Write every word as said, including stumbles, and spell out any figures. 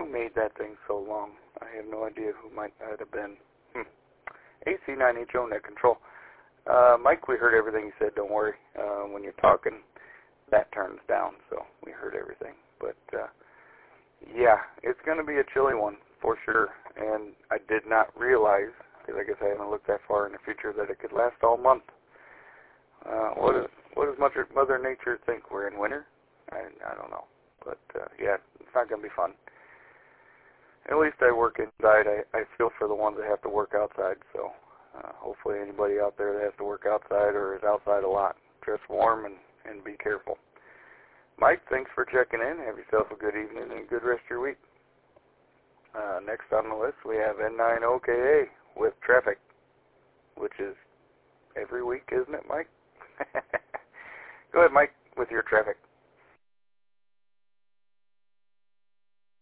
made that thing so long? I have no idea who might that have been. Hmm. A C nine H O net control. Uh, Mike, we heard everything you said. Don't worry. Uh, when you're talking, that turns down, so we heard everything. But, uh, yeah, it's going to be a chilly one for sure. And I did not realize, because I guess I haven't looked that far in the future, that it could last all month. Uh, what, is, what does Mother, Mother Nature think? We're in winter? I, I don't know. But, uh, yeah, it's not going to be fun. At least I work inside. I, I feel for the ones that have to work outside, so uh, hopefully anybody out there that has to work outside or is outside a lot, dress warm and, and be careful. Mike, thanks for checking in. Have yourself a good evening and a good rest of your week. Uh, next on the list, we have N nine O K A with traffic, which is every week, isn't it, Mike? Go ahead, Mike, with your traffic.